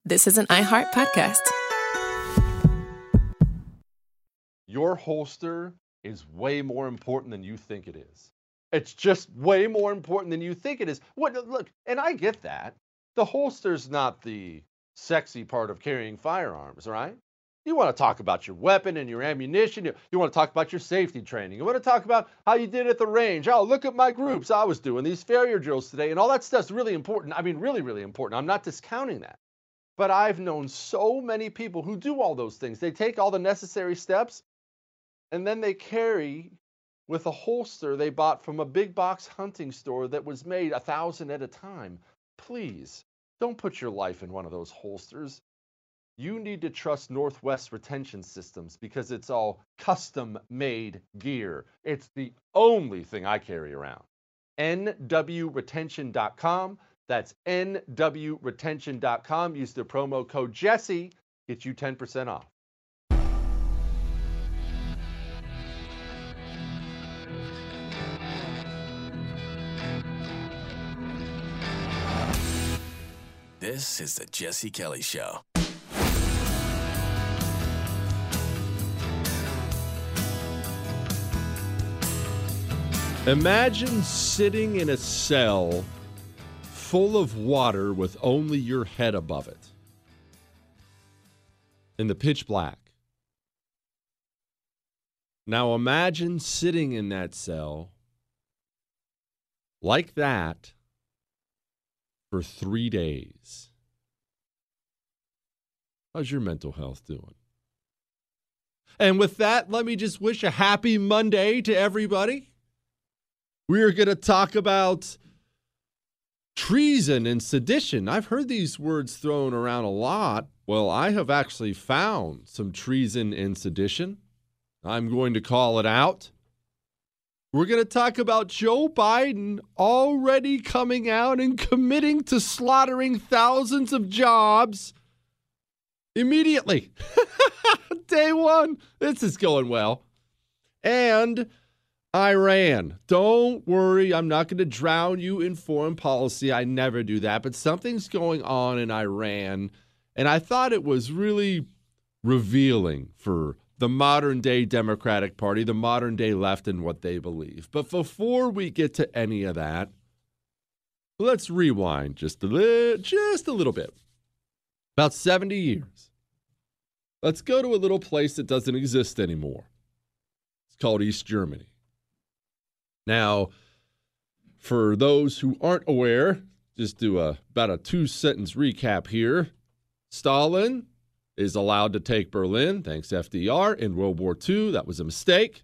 This is an iHeart podcast. Your holster is way more important than you think it is. It's just way more important than you think it is. Look, and I get that. The holster's not the sexy part of carrying firearms, right? You want to talk about your weapon and your ammunition. You want to talk about your safety training. You want to talk about how you did at the range. Oh, look at my groups. I was doing these failure drills today. And all that stuff's really important. I mean, really, really important. I'm not discounting that. But I've known so many people who do all those things. They take all the necessary steps, and then they carry with a holster they bought from a big box hunting store that was made 1,000 at a time. Please, don't put your life in one of those holsters. You need to trust Northwest Retention Systems because it's all custom-made gear. It's the only thing I carry around. nwretention.com. That's nwretention.com. Use the promo code Jesse. Get you 10% off. This is the Jesse Kelly Show. Imagine sitting in a cell full of water with only your head above it in the pitch black. Now imagine sitting in that cell like that for 3 days. How's your mental health doing? And with that, let me just wish a happy Monday to everybody. We are going to talk about treason and sedition. I've heard these words thrown around a lot. Well, I have actually found some treason and sedition. I'm going to call it out. We're going to talk about Joe Biden already coming out and committing to slaughtering thousands of jobs immediately. Day one. This is going well. And Iran. Don't worry, I'm not going to drown you in foreign policy. I never do that. But something's going on in Iran, and I thought it was really revealing for the modern-day Democratic Party, the modern-day left, and what they believe. But before we get to any of that, let's rewind just a little bit. About 70 years. Let's go to a little place that doesn't exist anymore. It's called East Germany. Now, for those who aren't aware, just do about a 2-sentence recap here. Stalin is allowed to take Berlin, thanks to FDR, in World War II. That was a mistake.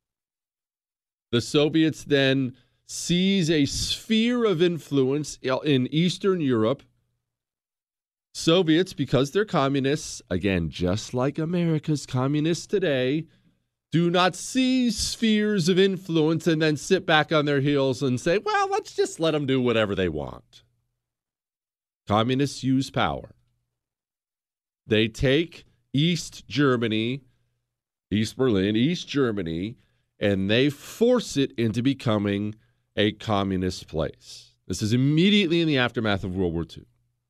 The Soviets then seize a sphere of influence in Eastern Europe. Soviets, because they're communists, again, just like America's communists today, do not seize spheres of influence and then sit back on their heels and say, well, let's just let them do whatever they want. Communists use power. They take East Germany, East Berlin, East Germany, and they force it into becoming a communist place. This is immediately in the aftermath of World War II.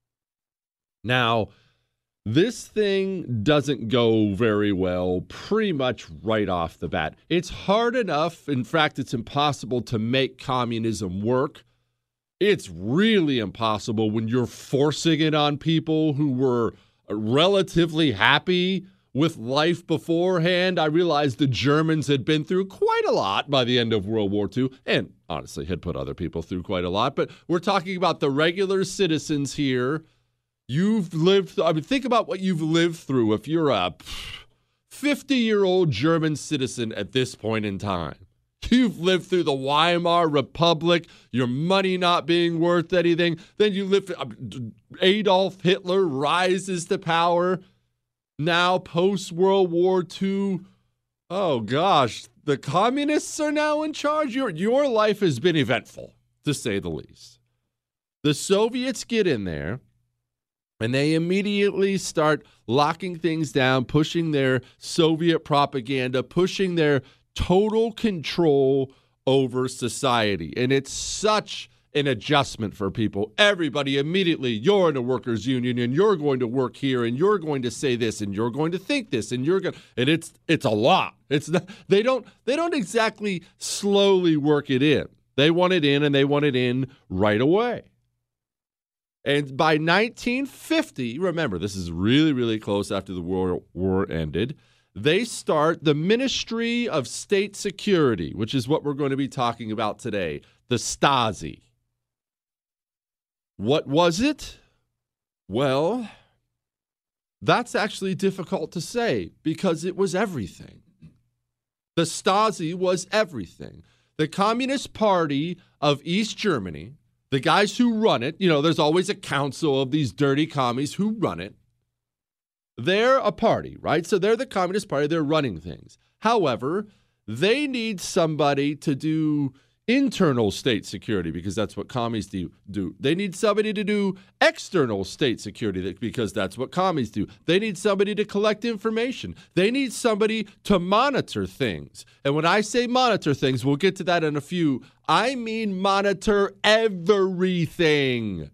Now, this thing doesn't go very well pretty much right off the bat. It's hard enough, in fact, it's impossible to make communism work. It's really impossible when you're forcing it on people who were relatively happy with life beforehand. I realized the Germans had been through quite a lot by the end of World War II, and honestly had put other people through quite a lot. But we're talking about the regular citizens here. You've lived, think about what you've lived through if you're a 50-year-old German citizen at this point in time. You've lived through the Weimar Republic, your money not being worth anything. Then you lived, Adolf Hitler rises to power. Now, post-World War II, oh gosh, the communists are now in charge. Your life has been eventful, to say the least. The Soviets get in there, and they immediately start locking things down, pushing their Soviet propaganda, pushing their total control over society. And it's such an adjustment for people. Everybody immediately, you're in a workers' union and you're going to work here and you're going to say this and you're going to think this and you're going and it's a lot. It's not, they don't exactly slowly work it in. They want it in and they want it in right away. And by 1950, remember, this is really, really close after the World War ended, they start the Ministry of State Security, which is what we're going to be talking about today, the Stasi. What was it? Well, that's actually difficult to say because it was everything. The Stasi was everything. The Communist Party of East Germany, the guys who run it, there's always a council of these dirty commies who run it. They're a party, right? So they're the Communist Party. They're running things. However, they need somebody to do internal state security because that's what commies do. They need somebody to do external state security because that's what commies do. They need somebody to collect information. They need somebody to monitor things. And when I say monitor things, we'll get to that in a few. I mean monitor everything.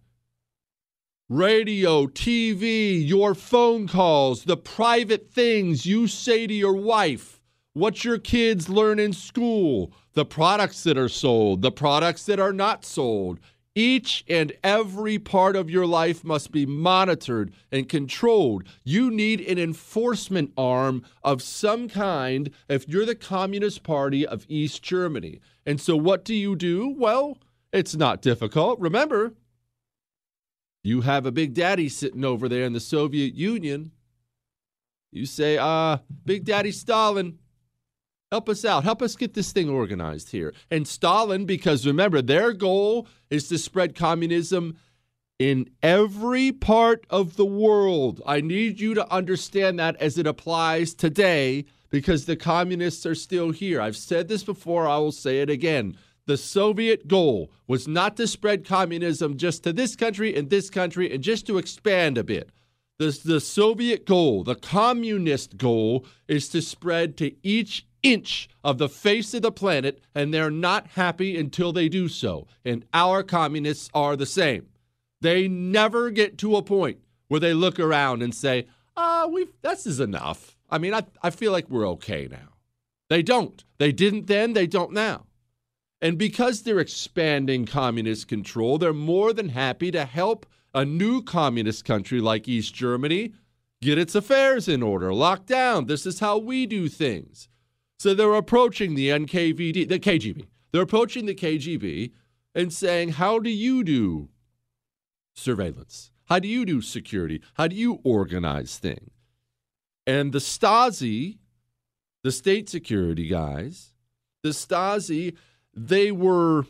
Radio, TV, your phone calls, the private things you say to your wife, what your kids learn in school, the products that are sold, the products that are not sold. Each and every part of your life must be monitored and controlled. You need an enforcement arm of some kind if you're the Communist Party of East Germany. And so what do? Well, it's not difficult. Remember, you have a big daddy sitting over there in the Soviet Union. You say, Big Daddy Stalin, help us out. Help us get this thing organized here. And Stalin, because remember, their goal is to spread communism in every part of the world. I need you to understand that as it applies today because the communists are still here. I've said this before. I will say it again. The Soviet goal was not to spread communism just to this country and just to expand a bit. The Soviet goal, the communist goal, is to spread to each inch of the face of the planet, and they're not happy until they do so. And our communists are the same. They never get to a point where they look around and say, this is enough. I mean, I feel like we're okay now. They don't. They didn't then, they don't now. And because they're expanding communist control, they're more than happy to help a new communist country like East Germany get its affairs in order, lock down. This is how we do things. So they're approaching the KGB. They're approaching the KGB and saying, how do you do surveillance? How do you do security? How do you organize things? And the Stasi, the state security guys, the Stasi, they were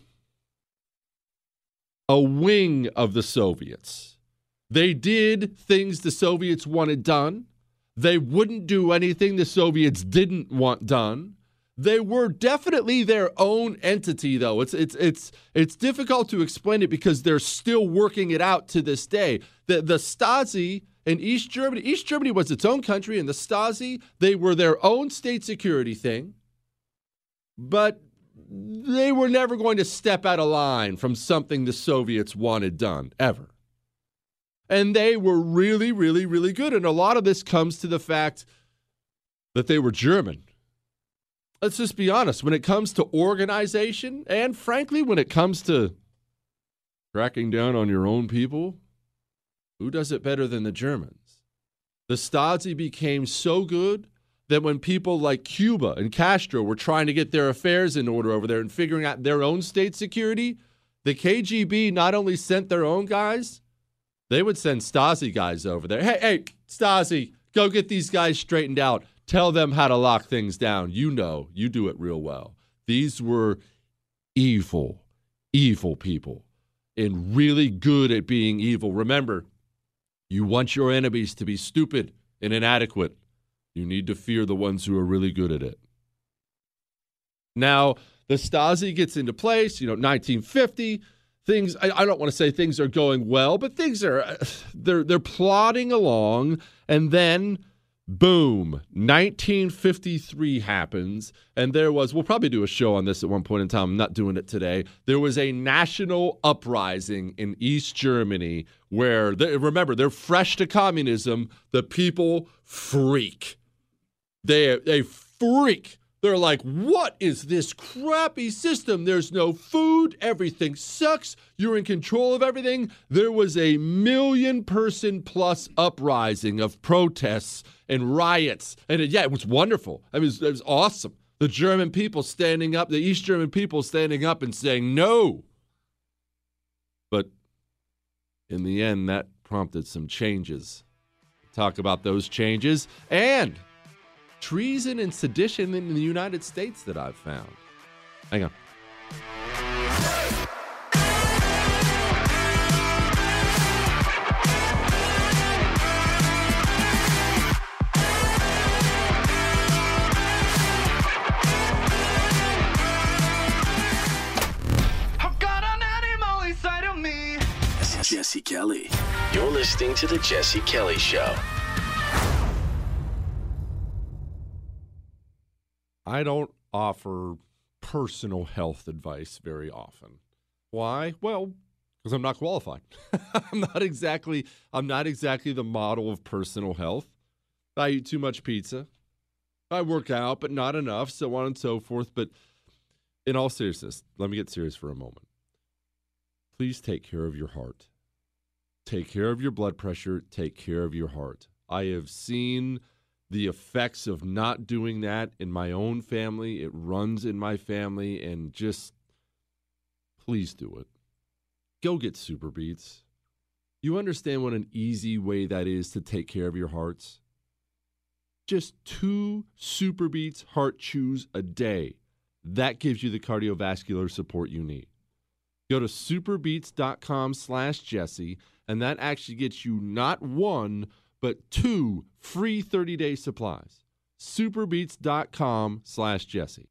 a wing of the Soviets. They did things the Soviets wanted done. They wouldn't do anything the Soviets didn't want done. They were definitely their own entity, though. It's difficult to explain it because they're still working it out to this day. The Stasi in East Germany was its own country, and the Stasi, they were their own state security thing. But they were never going to step out of line from something the Soviets wanted done, ever. And they were really, really, really good. And a lot of this comes to the fact that they were German. Let's just be honest. When it comes to organization, and frankly, when it comes to cracking down on your own people, who does it better than the Germans? The Stasi became so good that when people like Cuba and Castro were trying to get their affairs in order over there and figuring out their own state security, the KGB not only sent their own guys, they would send Stasi guys over there. Hey, Stasi, go get these guys straightened out. Tell them how to lock things down. You know, you do it real well. These were evil, evil people and really good at being evil. Remember, you want your enemies to be stupid and inadequate. You need to fear the ones who are really good at it. Now, the Stasi gets into place, 1950. Things, I don't want to say things are going well, but things are, they're plodding along. And then Boom. 1953 happens, and there was, we'll probably do a show on this at one point in time. I'm not doing it today. There was a national uprising in East Germany where, remember, they're fresh to communism. The people freak. They freak. They're like, what is this crappy system? There's no food. Everything sucks. You're in control of everything. There was a 1 million person plus uprising of protests and riots. And it was wonderful. I mean, it was awesome. The German people standing up, the East German people standing up and saying no. But in the end, that prompted some changes. Talk about those changes and treason and sedition in the United States that I've found. Hang on. I've got an animal inside of me. This is Jesse Kelly. You're listening to The Jesse Kelly Show. I don't offer personal health advice very often. Why? Well, because I'm not qualified. I'm not exactly the model of personal health. I eat too much pizza. I work out, but not enough, so on and so forth. But in all seriousness, let me get serious for a moment. Please take care of your heart. Take care of your blood pressure. Take care of your heart. I have seen the effects of not doing that in my own family. It runs in my family, and just please do it. Go get Super Beets. You understand what an easy way that is to take care of your hearts? Just 2 Super Beets heart chews a day. That gives you the cardiovascular support you need. Go to superbeets.com/Jesse, and that actually gets you not 1, but 2 free 30-day supplies. Superbeets.com/Jesse.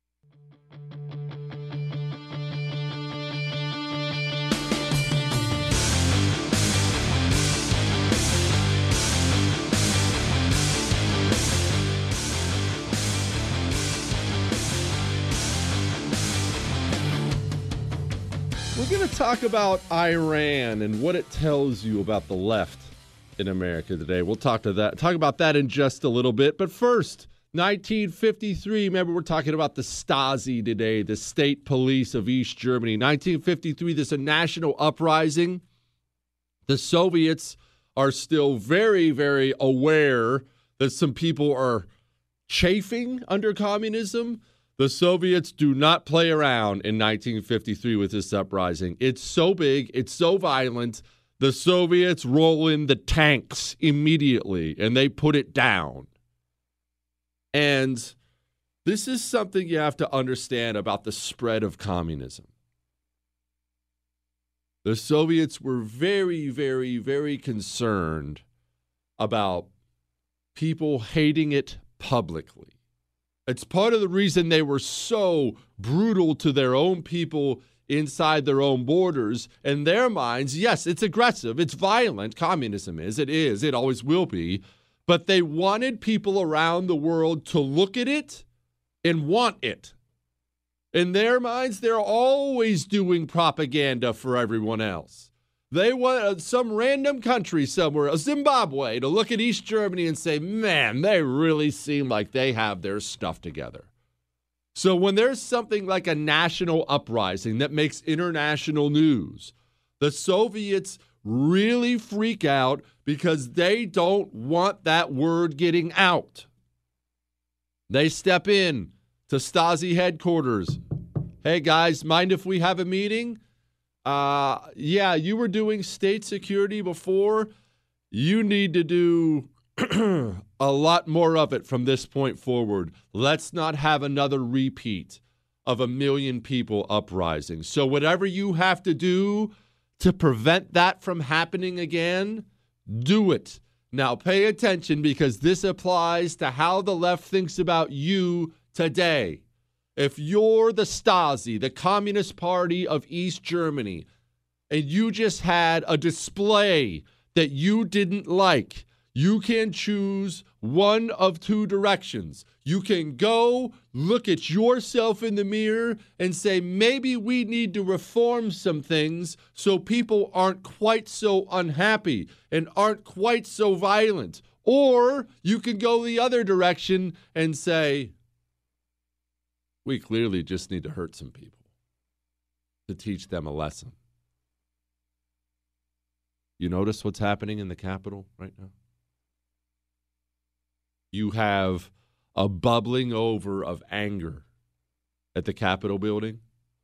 We're going to talk about Iran and what it tells you about the left in America today. We'll talk about that in just a little bit. But first, 1953. Remember, we're talking about the Stasi today, the state police of East Germany. 1953, there's a national uprising. The Soviets are still very, very aware that some people are chafing under communism. The Soviets do not play around in 1953 with this uprising. It's so big, it's so violent. The Soviets roll in the tanks immediately, and they put it down. And this is something you have to understand about the spread of communism. The Soviets were very, very, very concerned about people hating it publicly. It's part of the reason they were so brutal to their own people inside their own borders. In their minds, yes, it's aggressive, it's violent, communism is, it always will be. But they wanted people around the world to look at it and want it. In their minds, they're always doing propaganda for everyone else. They want some random country somewhere, Zimbabwe, to look at East Germany and say, man, they really seem like they have their stuff together. So when there's something like a national uprising that makes international news, the Soviets really freak out because they don't want that word getting out. They step in to Stasi headquarters. Hey, guys, mind if we have a meeting? Yeah, you were doing state security before. You need to do a lot more of it from this point forward. Let's not have another repeat of 1 million people uprising. So whatever you have to do to prevent that from happening again, do it. Now pay attention, because this applies to how the left thinks about you today. If you're the Stasi, the Communist Party of East Germany, and you just had a display that you didn't like, You can choose one of two directions. You can go look at yourself in the mirror and say, maybe we need to reform some things so people aren't quite so unhappy and aren't quite so violent. Or you can go the other direction and say, we clearly just need to hurt some people to teach them a lesson. You notice what's happening in the Capitol right now? You have a bubbling over of anger at the Capitol building.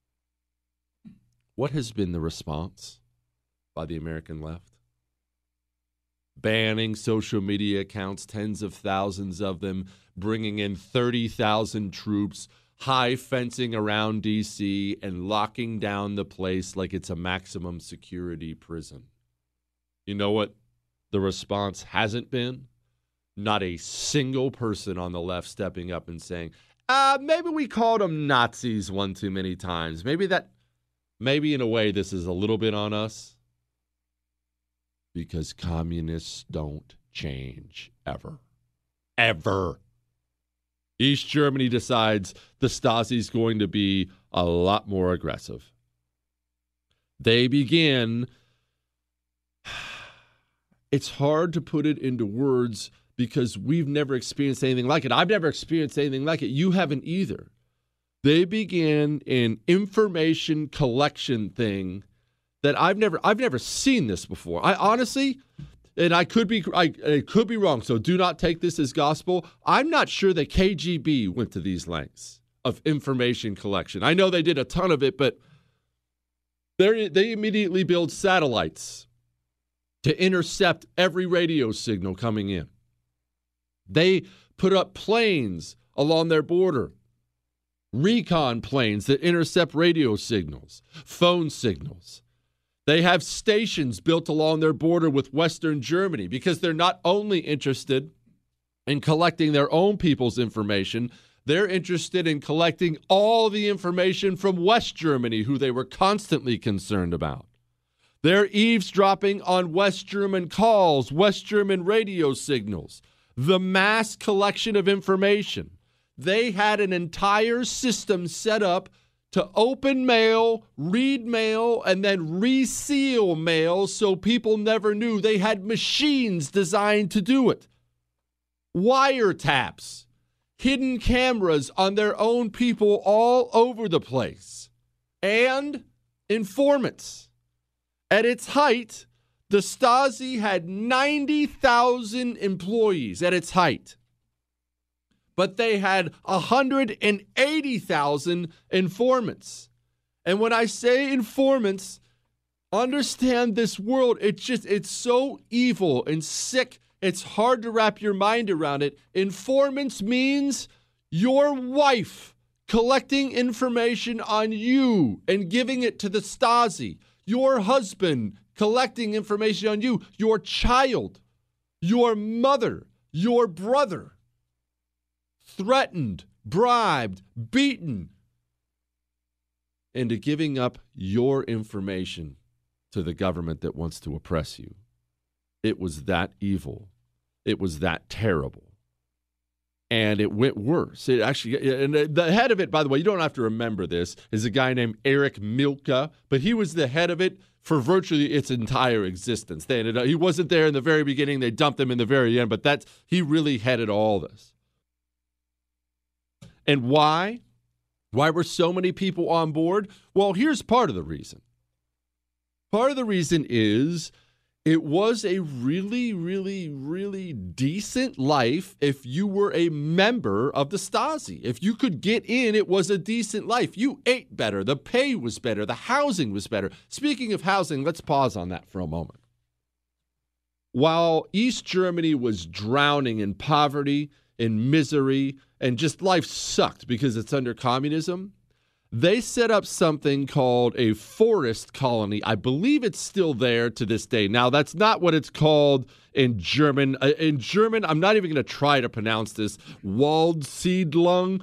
What has been the response by the American left? Banning social media accounts, tens of thousands of them, bringing in 30,000 troops, high fencing around D.C., and locking down the place like it's a maximum security prison. You know what the response hasn't been? Not a single person on the left stepping up and saying, maybe we called them Nazis one too many times. Maybe in a way this is a little bit on us. Because communists don't change ever. Ever. East Germany decides the Stasi's going to be a lot more aggressive. They begin, it's hard to put it into words because we've never experienced anything like it. I've never experienced anything like it. You haven't either. They began an information collection thing that I've never seen this before. I honestly, and I could be wrong, so do not take this as gospel. I'm not sure the KGB went to these lengths of information collection. I know they did a ton of it, but they immediately build satellites to intercept every radio signal coming in. They put up planes along their border, recon planes that intercept radio signals, phone signals. They have stations built along their border with Western Germany because they're not only interested in collecting their own people's information, they're interested in collecting all the information from West Germany, who they were constantly concerned about. They're eavesdropping on West German calls, West German radio signals, the mass collection of information. They had an entire system set up to open mail, read mail, and then reseal mail so people never knew. They had machines designed to do it. Wiretaps, hidden cameras on their own people all over the place, and informants. At its height, the Stasi had 90,000 employees at its height. But they had 180,000 informants. And when I say informants, understand this world, it's so evil and sick, it's hard to wrap your mind around it. Informants means your wife collecting information on you and giving it to the Stasi. Your husband collecting information on you, your child, your mother, your brother, threatened, bribed, beaten, into giving up your information to the government that wants to oppress you. It was that evil. It was that terrible. And it went worse. It actually, and the head of it, by the way, you don't have to remember this, is a guy named Erich Mielke, but he was the head of it for virtually its entire existence. He wasn't there in the very beginning. They dumped him in the very end, but he really headed all this. And why? Why were so many people on board? Well, here's part of the reason. Part of the reason is it was a really, really, really decent life if you were a member of the Stasi. If you could get in, it was a decent life. You ate better. The pay was better. The housing was better. Speaking of housing, let's pause on that for a moment. While East Germany was drowning in poverty, in misery, and just life sucked because it's under communism, they set up something called a forest colony. I believe it's still there to this day. Now, that's not what it's called in German. In German, I'm not even going to try to pronounce this. Waldsiedlung,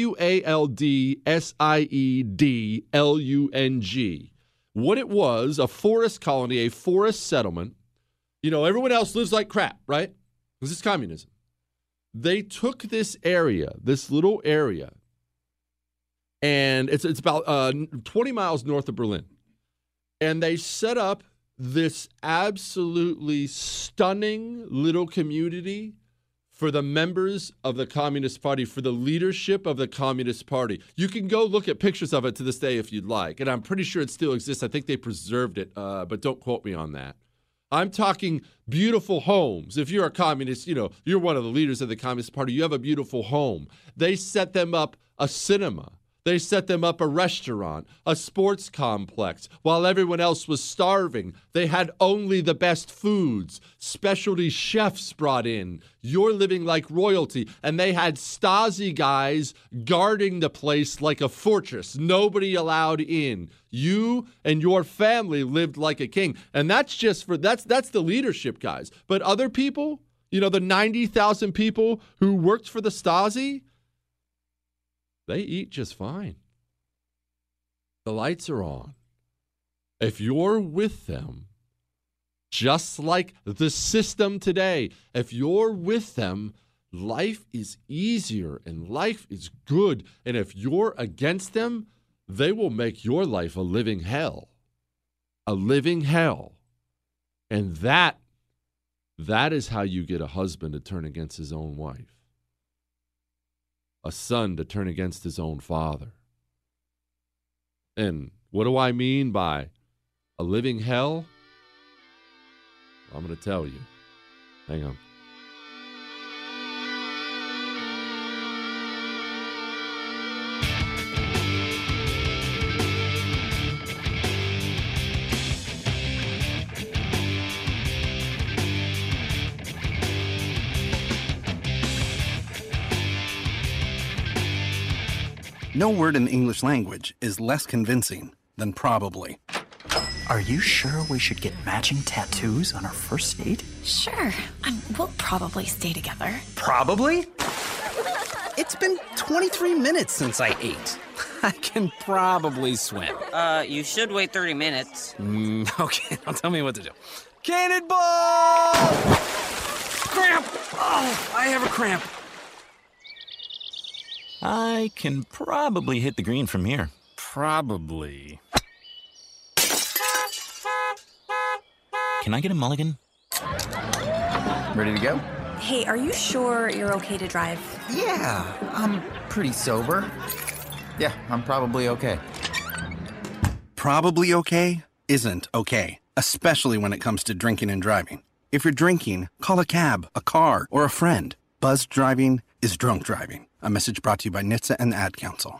Waldsiedlung. What it was, a forest colony, a forest settlement. You know, everyone else lives like crap, right? This is communism. They took this area, this little area, and it's about 20 miles north of Berlin. And they set up this absolutely stunning little community for the members of the Communist Party, for the leadership of the Communist Party. You can go look at pictures of it to this day if you'd like. And I'm pretty sure it still exists. I think they preserved it, but don't quote me on that. I'm talking beautiful homes. If you're a communist, you're one of the leaders of the Communist Party, you have a beautiful home. They set them up a cinema. They set them up a restaurant, a sports complex. While everyone else was starving, they had only the best foods. Specialty chefs brought in. You're living like royalty. And they had Stasi guys guarding the place like a fortress. Nobody allowed in. You and your family lived like a king. And that's the leadership guys. But other people, the 90,000 people who worked for the Stasi, they eat just fine. The lights are on. If you're with them, just like the system today, if you're with them, life is easier and life is good. And if you're against them, they will make your life a living hell. A living hell. And that is how you get a husband to turn against his own wife. A son to turn against his own father. And what do I mean by a living hell? I'm going to tell you. Hang on. No word in the English language is less convincing than probably. Are you sure we should get matching tattoos on our first date? Sure. We'll probably stay together. Probably? It's been 23 minutes since I ate. I can probably swim. You should wait 30 minutes. Okay, now tell me what to do. Cannonball! Cramp! Oh, I have a cramp. I can probably hit the green from here. Probably. Can I get a mulligan? Ready to go? Hey, are you sure you're okay to drive? Yeah, I'm pretty sober. Yeah, I'm probably okay. Probably okay isn't okay, especially when it comes to drinking and driving. If you're drinking, call a cab, a car, or a friend. Buzzed driving is drunk driving. A message brought to you by NHTSA and the Ad Council.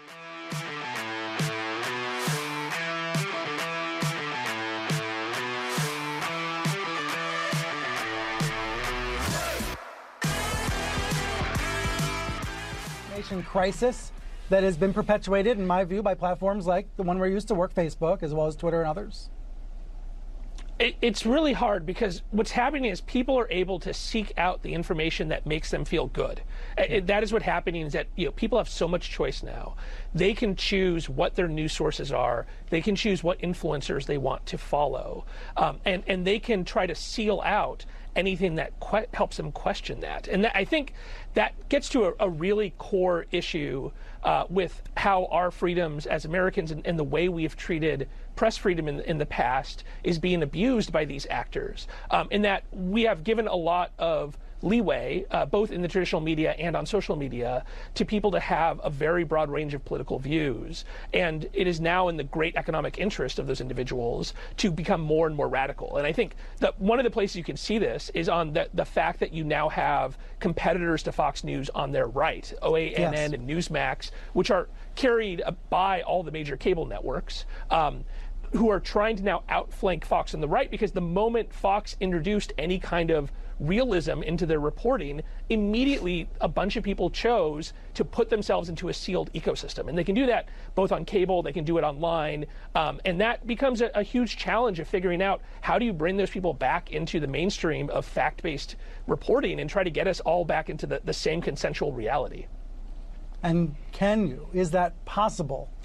Crisis that has been perpetuated, in my view, by platforms like the one we used to work, Facebook, as well as Twitter and others. It's really hard because what's happening is people are able to seek out the information that makes them feel good. That is what's happening, is that people have so much choice now. They can choose what their news sources are. They can choose what influencers they want to follow. And they can try to seal out anything that helps them question that. And I think that gets to a really core issue with how our freedoms as Americans and the way we've treated press freedom in the past is being abused by these actors, in that we have given a lot of leeway, both in the traditional media and on social media, to people to have a very broad range of political views. And it is now in the great economic interest of those individuals to become more and more radical. And I think that one of the places you can see this is on the fact that you now have competitors to Fox News on their right, OANN yes. and Newsmax, which are carried by all the major cable networks, who are trying to now outflank Fox on the right, because the moment Fox introduced any kind of realism into their reporting, immediately a bunch of people chose to put themselves into a sealed ecosystem. And they can do that both on cable, they can do it online, and that becomes a huge challenge of figuring out how do you bring those people back into the mainstream of fact-based reporting and try to get us all back into the same consensual reality. And can you? Is that possible?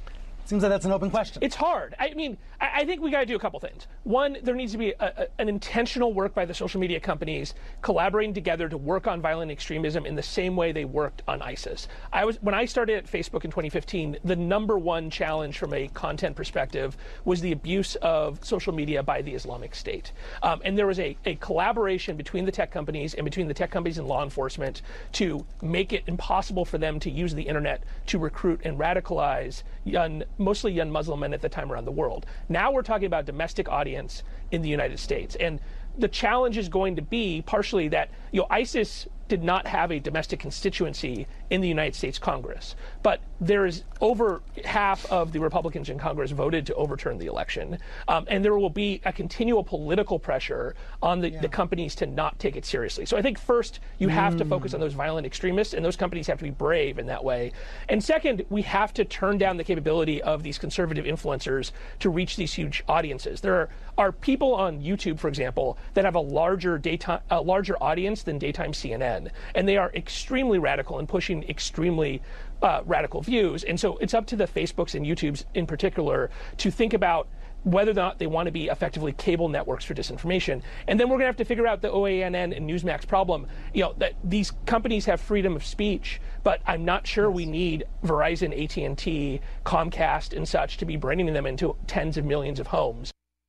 Seems like that's an open question. It's hard. I mean, I think we got to do a couple things. One, there needs to be an intentional work by the social media companies collaborating together to work on violent extremism in the same way they worked on ISIS. When I started at Facebook in 2015, the number one challenge from a content perspective was the abuse of social media by the Islamic State. And there was a collaboration between the tech companies and between the tech companies and law enforcement to make it impossible for them to use the internet to recruit and radicalize mostly young Muslim men at the time around the world. Now we're talking about domestic audience in the United States. And the challenge is going to be partially that, ISIS did not have a domestic constituency in the United States Congress. But there is over half of the Republicans in Congress voted to overturn the election. And there will be a continual political pressure on the companies to not take it seriously. So I think first, you have to focus on those violent extremists, and those companies have to be brave in that way. And second, we have to turn down the capability of these conservative influencers to reach these huge audiences. There are people on YouTube, for example, that have a larger audience than daytime CNN. And they are extremely radical and pushing extremely radical views. And so it's up to the Facebooks and YouTubes in particular to think about whether or not they want to be effectively cable networks for disinformation. And then we're going to have to figure out the OANN and Newsmax problem. That these companies have freedom of speech, but I'm not sure we need Verizon, AT&T, Comcast, and such to be bringing them into tens of millions of homes.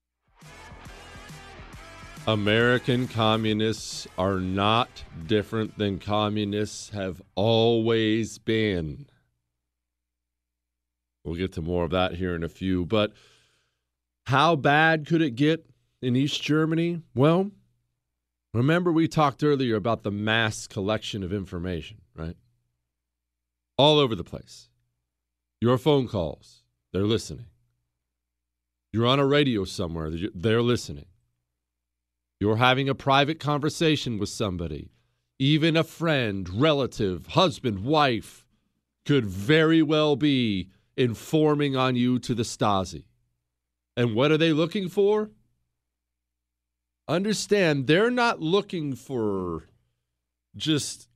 American communists are not different than communists have always been. We'll get to more of that here in a few. But how bad could it get in East Germany? Well, remember we talked earlier about the mass collection of information, right? All over the place. Your phone calls, they're listening. You're on a radio somewhere, they're listening. You're having a private conversation with somebody. Even a friend, relative, husband, wife could very well be informing on you to the Stasi. And what are they looking for? Understand, they're not looking for just,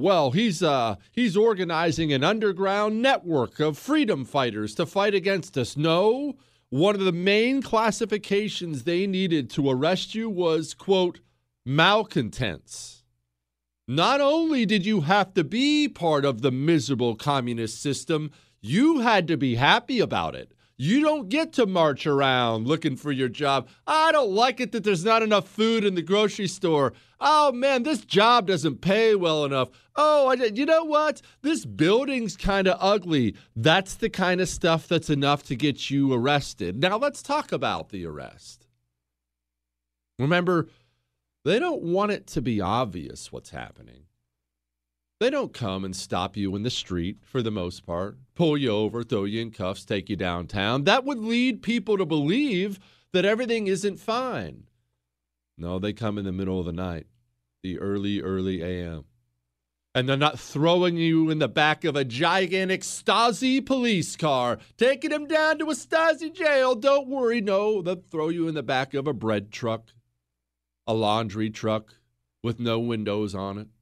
he's organizing an underground network of freedom fighters to fight against us. No. One of the main classifications they needed to arrest you was, quote, malcontents. Not only did you have to be part of the miserable communist system, you had to be happy about it. You don't get to march around looking for your job. I don't like it that there's not enough food in the grocery store. Oh, man, this job doesn't pay well enough. Oh, you know what? This building's kind of ugly. That's the kind of stuff that's enough to get you arrested. Now, let's talk about the arrest. Remember, they don't want it to be obvious what's happening. They don't come and stop you in the street for the most part, pull you over, throw you in cuffs, take you downtown. That would lead people to believe that everything isn't fine. No, they come in the middle of the night, the early a.m. And they're not throwing you in the back of a gigantic Stasi police car, taking them down to a Stasi jail. Don't worry, no, they'll throw you in the back of a bread truck, a laundry truck with no windows on it.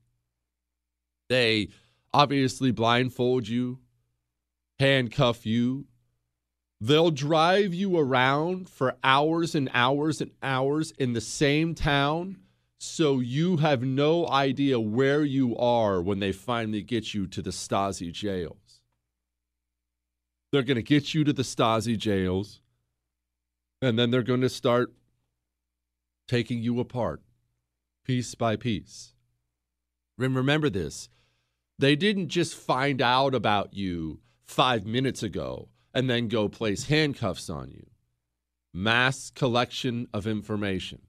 They obviously blindfold you, handcuff you. They'll drive you around for hours and hours and hours in the same town so you have no idea where you are when they finally get you to the Stasi jails. They're going to get you to the Stasi jails, and then they're going to start taking you apart, piece by piece. Remember this. They didn't just find out about you 5 minutes ago and then go place handcuffs on you. Mass collection of information.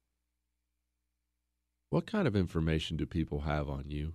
What kind of information do people have on you?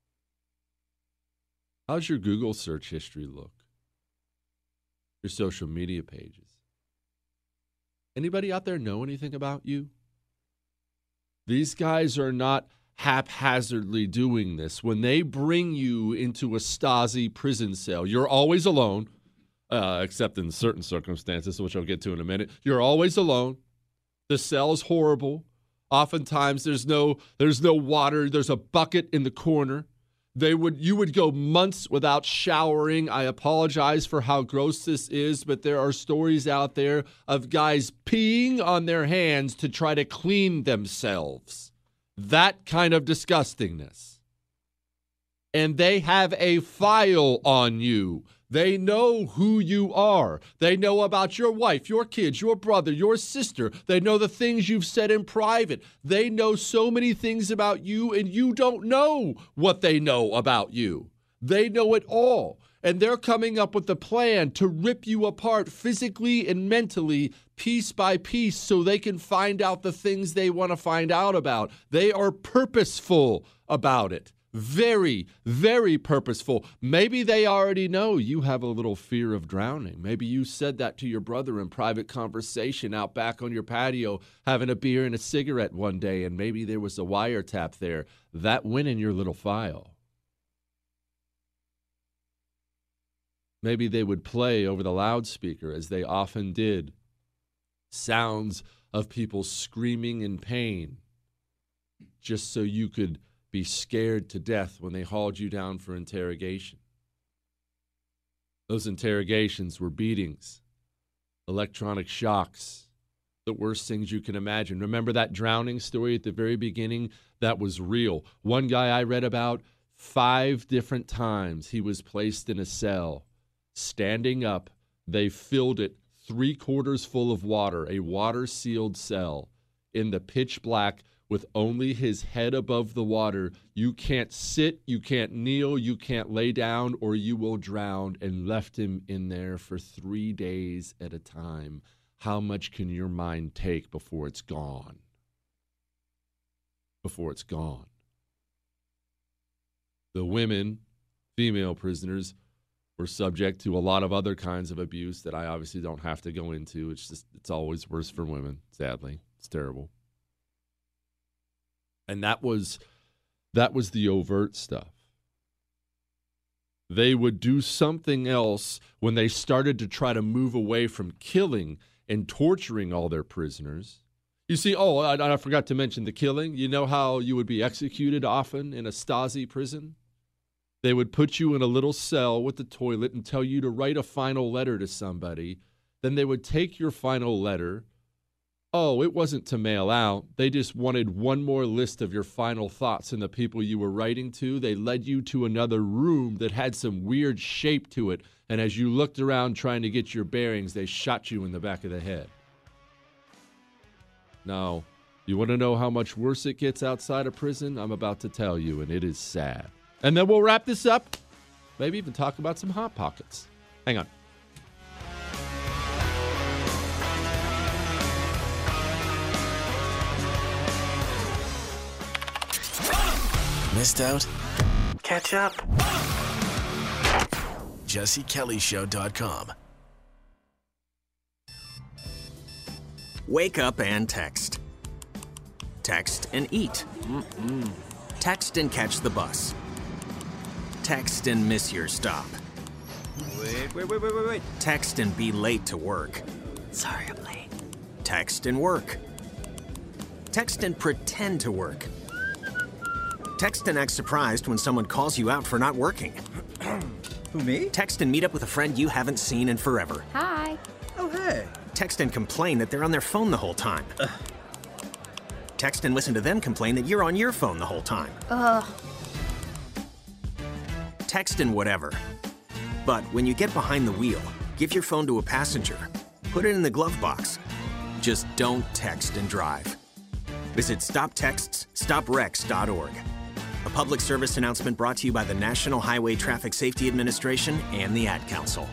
How's your Google search history look? Your social media pages? Anybody out there know anything about you? These guys are not haphazardly doing this. When they bring you into a Stasi prison cell, you're always alone, except in certain circumstances, which I'll get to in a minute. You're always alone. The cell's horrible. Oftentimes there's no water. There's a bucket in the corner. You would go months without showering. I apologize for how gross this is, but there are stories out there of guys peeing on their hands to try to clean themselves. That kind of disgustingness. And they have a file on you. They know who you are. They know about your wife, your kids, your brother, your sister. They know the things you've said in private. They know so many things about you, and you don't know what they know about you. They know it all. And they're coming up with a plan to rip you apart physically and mentally, piece by piece, so they can find out the things they want to find out about. They are purposeful about it. Very, very purposeful. Maybe they already know you have a little fear of drowning. Maybe you said that to your brother in private conversation out back on your patio, having a beer and a cigarette one day, and maybe there was a wiretap there. That went in your little file. Maybe they would play over the loudspeaker, as they often did, sounds of people screaming in pain, just so you could be scared to death when they hauled you down for interrogation. Those interrogations were beatings, electronic shocks, the worst things you can imagine. Remember that drowning story at the very beginning? That was real. One guy I read about, 5 different times he was placed in a cell. Standing up, they filled it 3/4 full of water, a water-sealed cell, in the pitch black, with only his head above the water. You can't sit, you can't kneel, you can't lay down, or you will drown, and left him in there for 3 days at a time. How much can your mind take before it's gone? Before it's gone. The women, female prisoners, were subject to a lot of other kinds of abuse that I obviously don't have to go into. It's always worse for women, sadly. It's terrible. And that was the overt stuff. They would do something else when they started to try to move away from killing and torturing all their prisoners. You see, I forgot to mention the killing. You know how you would be executed often in a Stasi prison? They would put you in a little cell with the toilet and tell you to write a final letter to somebody. Then they would take your final letter. Oh, it wasn't to mail out. They just wanted one more list of your final thoughts and the people you were writing to. They led you to another room that had some weird shape to it. And as you looked around trying to get your bearings, they shot you in the back of the head. Now, you want to know how much worse it gets outside of prison? I'm about to tell you, and it is sad. And then we'll wrap this up. Maybe even talk about some Hot Pockets. Hang on. Missed out? Catch up. JesseKellyShow.com. Wake up and text. Text and eat. Text and catch the bus. Text and miss your stop. Wait. Text and be late to work. Sorry, I'm late. Text and work. Text and pretend to work. Text and act surprised when someone calls you out for not working. Who, me? Text and meet up with a friend you haven't seen in forever. Hi. Oh, hey. Text and complain that they're on their phone the whole time. Text and listen to them complain that you're on your phone the whole time. Text and whatever. But when you get behind the wheel, give your phone to a passenger. Put it in the glove box. Just don't text and drive. Visit StopTextsStopWrecks.org. A public service announcement brought to you by the National Highway Traffic Safety Administration and the Ad Council.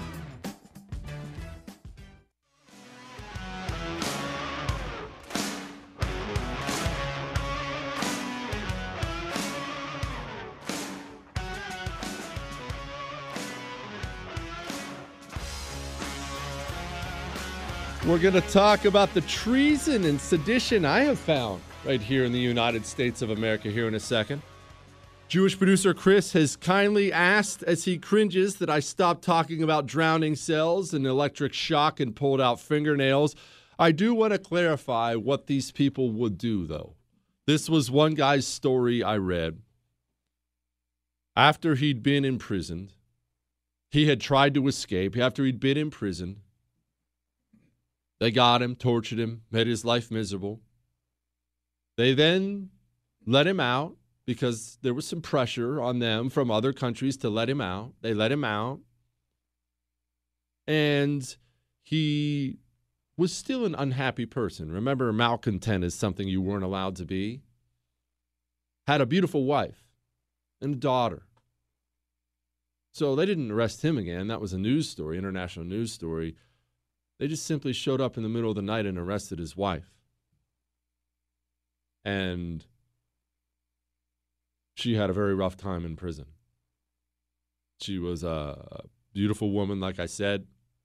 We're going to talk about the treason and sedition I have found right here in the United States of America here in a second. Jewish producer Chris has kindly asked, as he cringes, that I stop talking about drowning cells and electric shock and pulled out fingernails. I do want to clarify what these people would do, though. This was one guy's story I read. after he'd been imprisoned, he had tried to escape. After he'd been imprisoned, they got him, tortured him, made his life miserable. They then let him out because there was some pressure on them from other countries to let him out. They let him out. And he was still an unhappy person. Remember, malcontent is something you weren't allowed to be. Had a beautiful wife and a daughter. So they didn't arrest him again. That was a news story, international news story. They just simply showed up in the middle of the night and arrested his wife. And she had a very rough time in prison. She was a beautiful woman, like I said.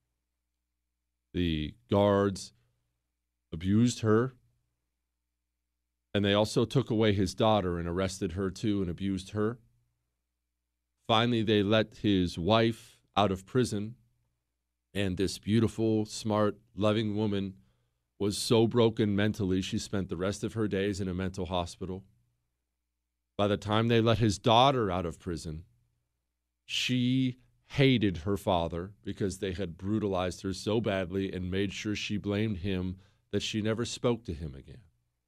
The guards abused her. And they also took away his daughter and arrested her too and abused her. Finally, they let his wife out of prison. And this beautiful, smart, loving woman was so broken mentally, she spent the rest of her days in a mental hospital. By the time they let his daughter out of prison, she hated her father because they had brutalized her so badly and made sure she blamed him that she never spoke to him again.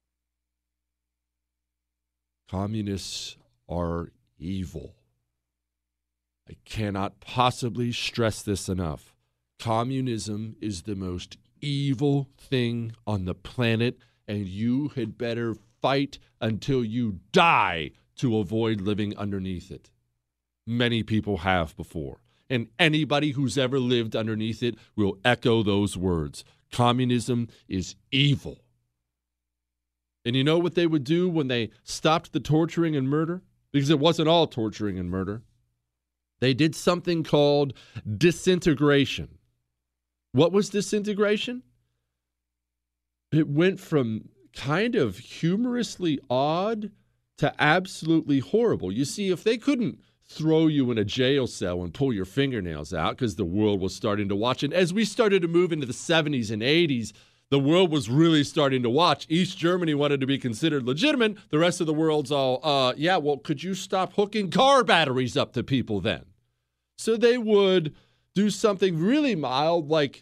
Communists are evil. I cannot possibly stress this enough. Communism is the most evil thing on the planet, and you had better fight until you die to avoid living underneath it. Many people have before, and anybody who's ever lived underneath it will echo those words. Communism is evil. And you know what they would do when they stopped the torturing and murder? Because it wasn't all torturing and murder. They did something called disintegration. What was disintegration? It went from kind of humorously odd to absolutely horrible. You see, if they couldn't throw you in a jail cell and pull your fingernails out because the world was starting to watch, and as we started to move into the 70s and 80s, the world was really starting to watch. East Germany wanted to be considered legitimate. The rest of the world's all, well, could you stop hooking car batteries up to people then? So they would do something really mild like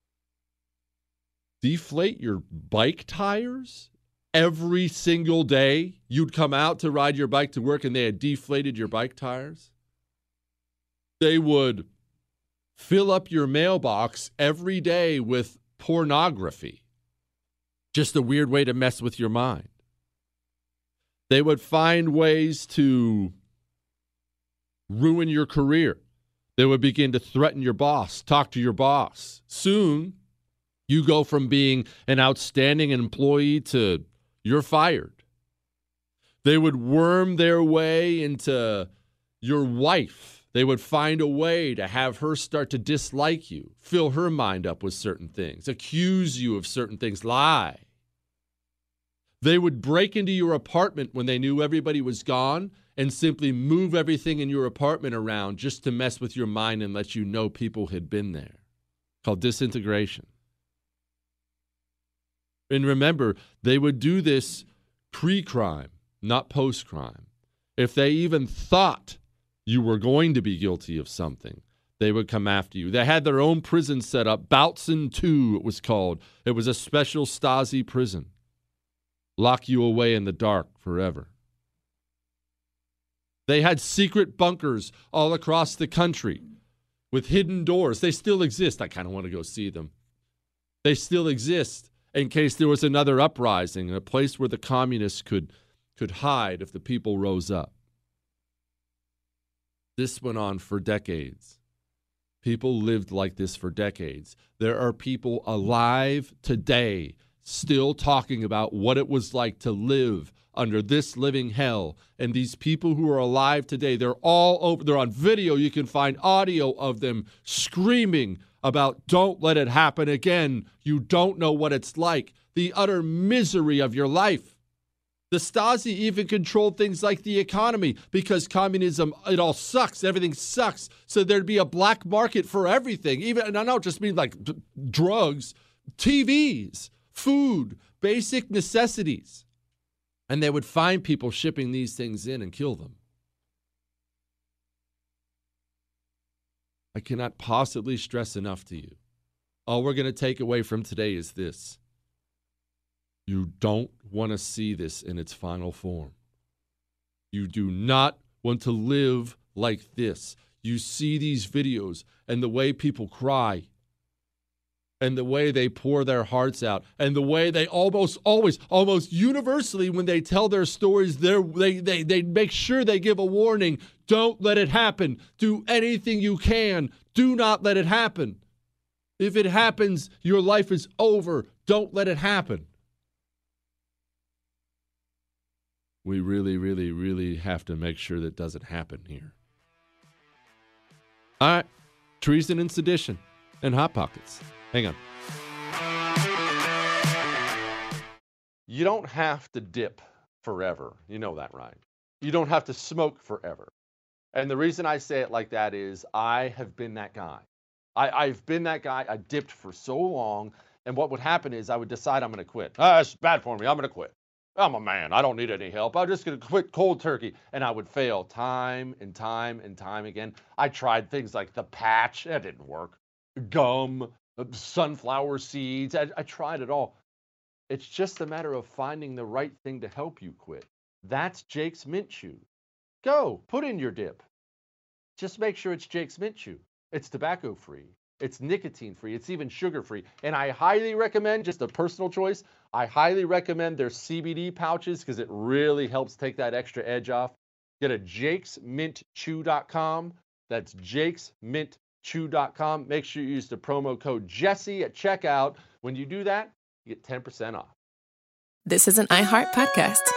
deflate your bike tires every single day. You'd come out to ride your bike to work and they had deflated your bike tires. They would fill up your mailbox every day with pornography. Just a weird way to mess with your mind. They would find ways to ruin your career. They would begin to threaten your boss, talk to your boss. Soon, you go from being an outstanding employee to you're fired. They would worm their way into your wife. They would find a way to have her start to dislike you, fill her mind up with certain things, accuse you of certain things, lie. They would break into your apartment when they knew everybody was gone and simply move everything in your apartment around just to mess with your mind and let you know people had been there. Called disintegration. And remember, they would do this pre-crime, not post-crime. If they even thought you were going to be guilty of something, they would come after you. They had their own prison set up. Bautzen II, it was called. It was a special Stasi prison. Lock you away in the dark forever. They had secret bunkers all across the country with hidden doors. They still exist. I kind of want to go see them. They still exist in case there was another uprising, a place where the communists could hide if the people rose up. This went on for decades. People lived like this for decades. There are people alive today still talking about what it was like to live under this living hell. And these people who are alive today, they're all over. They're on video. You can find audio of them screaming about don't let it happen again. You don't know what it's like. The utter misery of your life. The Stasi even controlled things like the economy because communism, it all sucks. Everything sucks. So there'd be a black market for everything. Even, and I don't just mean like drugs, TVs, food, basic necessities. And they would find people shipping these things in and kill them. I cannot possibly stress enough to you. All we're going to take away from today is this. You don't want to see this in its final form. You do not want to live like this. You see these videos and the way people cry and the way they pour their hearts out and the way they almost universally, when they tell their stories, they make sure they give a warning. Don't let it happen. Do anything you can. Do not let it happen. If it happens, your life is over. Don't let it happen. We really, really, really have to make sure that doesn't happen here. All right. Treason and sedition and Hot Pockets. Hang on. You don't have to dip forever. You know that, right? You don't have to smoke forever. And the reason I say it like that is I have been that guy. I've been that guy. I dipped for so long. And what would happen is I would decide I'm going to quit. It's bad for me. I'm going to quit. I'm a man. I don't need any help. I'm just going to quit cold turkey. And I would fail time and time and time again. I tried things like the patch. That didn't work. Gum, sunflower seeds. I tried it all. It's just a matter of finding the right thing to help you quit. That's Jake's Mint Chew. Go, put in your dip. Just make sure it's Jake's Mint Chew. It's tobacco-free. It's nicotine-free. It's even sugar-free. And I highly recommend, just a personal choice, I highly recommend their CBD pouches because it really helps take that extra edge off. Get a jakesmintchew.com. That's jakesmintchew.com. Make sure you use the promo code Jesse at checkout. When you do that, you get 10% off. This is an iHeart podcast.